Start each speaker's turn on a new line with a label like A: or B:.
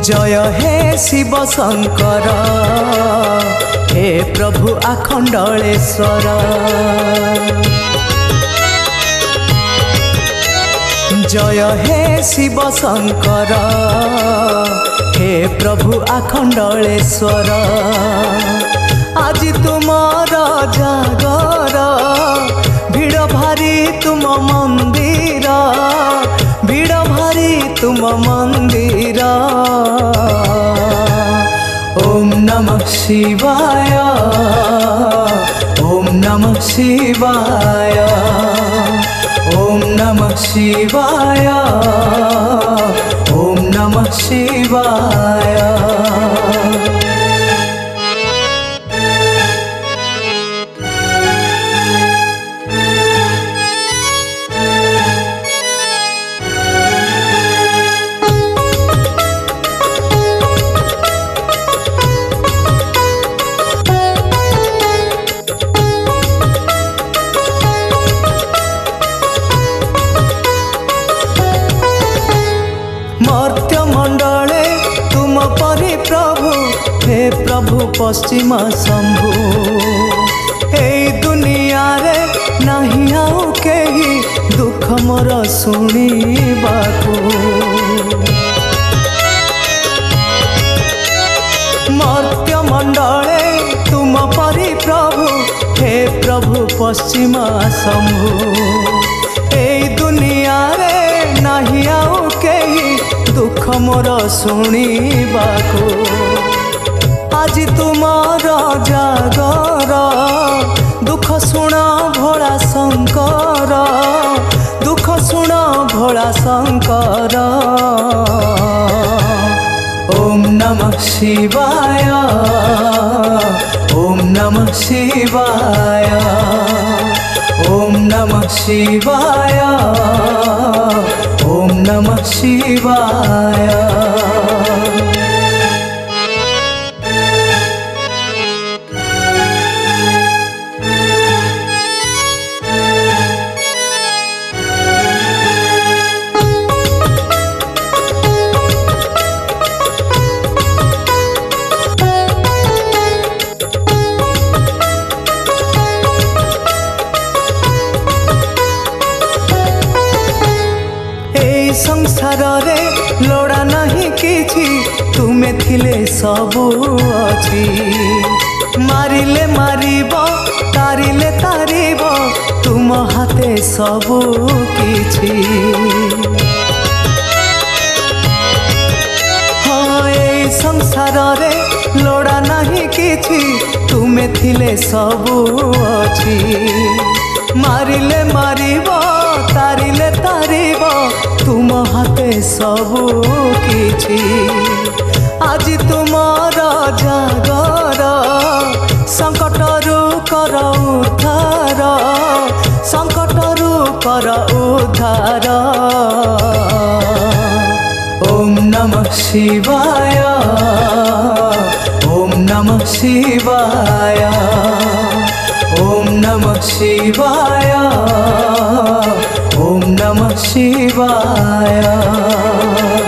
A: जय हे शिव शंकर हे प्रभु आखंडलेश्वर। जय हे शिव शंकर हे प्रभु आखंडलेश्वर। आज तुमर जागर भिड़ भारी तुम मंदिर, भिड़ भारी तुम मंदिर। ओम नमः शिवाय, ओम नमः शिवाय, ओम नमः शिवाय, ओम नमः शिवाय। मर्त्य मंडले तुम परि प्रभु हे प्रभु पश्चिम शंभु। ए दुनिया रे नहीं आउ केही दुख मोर शुणिबाकू। मर्त्य मंडले तुम परि प्रभु हे प्रभु पश्चिम शंभु। ए दुनिया रे नहीं आउ केही दुख मोर शुणिबाकू। आज तुमर जागर दुख शुण भोला शंकर, दुख शुण भोला शंकर। ओम नमः शिवाय, ओम नमः शिवाय, ओम नमः शिवाय, ओम नमः शिवाय। संसार रे लोड़ा नहीं किछि तुमे थिले सबु अछि। मारिले मारिब तारिले तारिब तुम हाथे सबु किछि। हाँ ए संसार रे लोड़ा नहीं किछि तुमे थिले सबु अछि। मारिले मारिब तारिले तारिब तुम हाथे सबु किछि। आज तुमर जागर संकटरु कर उद्धार, संकटरु कर उद्धार। ओम नमः शिवाय, ओम नमः शिवाय, ओम नमः शिवाय, ओम नमः शिवाय।